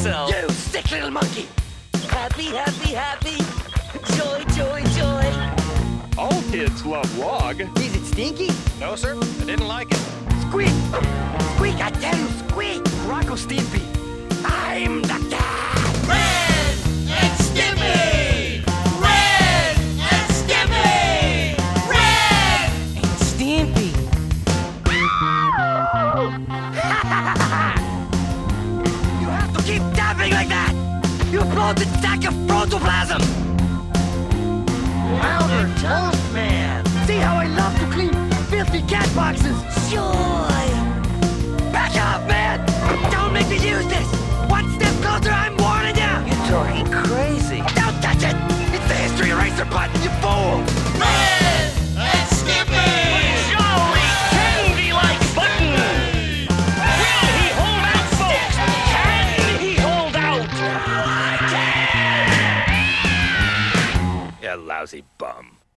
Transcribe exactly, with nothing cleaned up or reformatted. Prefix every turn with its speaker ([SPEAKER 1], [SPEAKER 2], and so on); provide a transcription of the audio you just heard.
[SPEAKER 1] yourself.
[SPEAKER 2] You sick little monkey. Happy, happy, happy. Joy, joy, joy.
[SPEAKER 3] All kids love log.
[SPEAKER 2] Is it stinky?
[SPEAKER 1] No, sir. I didn't like it.
[SPEAKER 2] Squeak! Squeak, I tell you, squeak! Rocco Stimpy. I'm the cat!
[SPEAKER 4] Ren and Stimpy! Ren and Stimpy! Ren and Stimpy!
[SPEAKER 2] You have to keep tapping like that! You bloated sack of protoplasm! Albert Toast Man! See how I love to clean filthy cat boxes! Joy! Back up, man! Don't make me use this! One step closer, I'm warning you!
[SPEAKER 1] You're talking crazy.
[SPEAKER 2] Don't touch it! It's the history eraser button, you fool!
[SPEAKER 4] Ren and Stimpy!
[SPEAKER 1] Jolly candy-like button! Will he hold out, folks? Can he hold out?
[SPEAKER 2] I can!
[SPEAKER 1] You lousy bum.